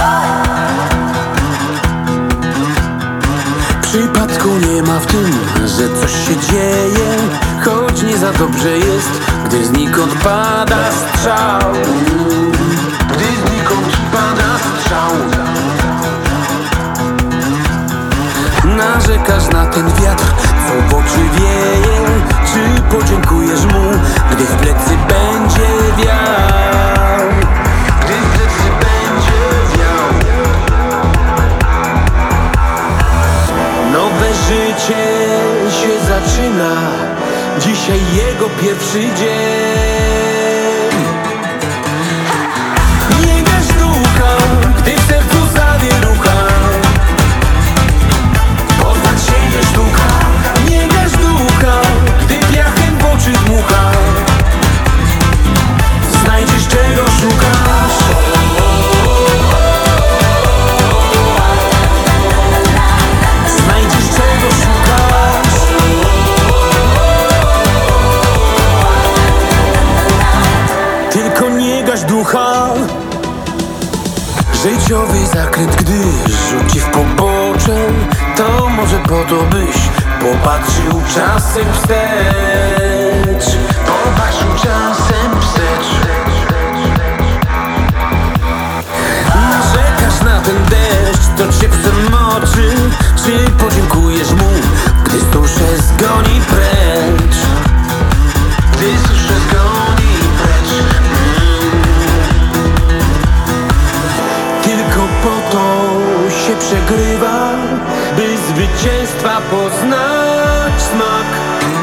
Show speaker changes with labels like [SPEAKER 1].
[SPEAKER 1] Przypadku nie ma w tym, że coś się dzieje, choć nie za dobrze jest, gdy znikąd pada strzał. Gdy znikąd pada strzał. Narzekasz na ten wiatr, co w oczy wieje. Czy podziękujesz mu, gdy w plecy będzie wiał? Gdy w plecy będzie wiał. Nowe życie się zaczyna, dzisiaj jego pierwszy dzień. Nie gaś ducha, gdy w sercu zawierucha. Poznać się nie sztuka. Nie gaś ducha, gdy piachem w oczy dmucha. Znajdziesz czego szukasz. Znajdziesz czego szukasz. Tylko nie gaś ducha. Życiowy zakręt, gdy rzuci w pobocze, to może po to byś popatrzył czasem wstecz. Popatrzył czasem wstecz. Narzekasz na ten deszcz, to cię przemoczy. Czy podziękujesz mu, gdy suszę zgoni precz? Gdy suszę zgoni precz. Tylko po to się przegrywa, by zwycięstwa poznać smak.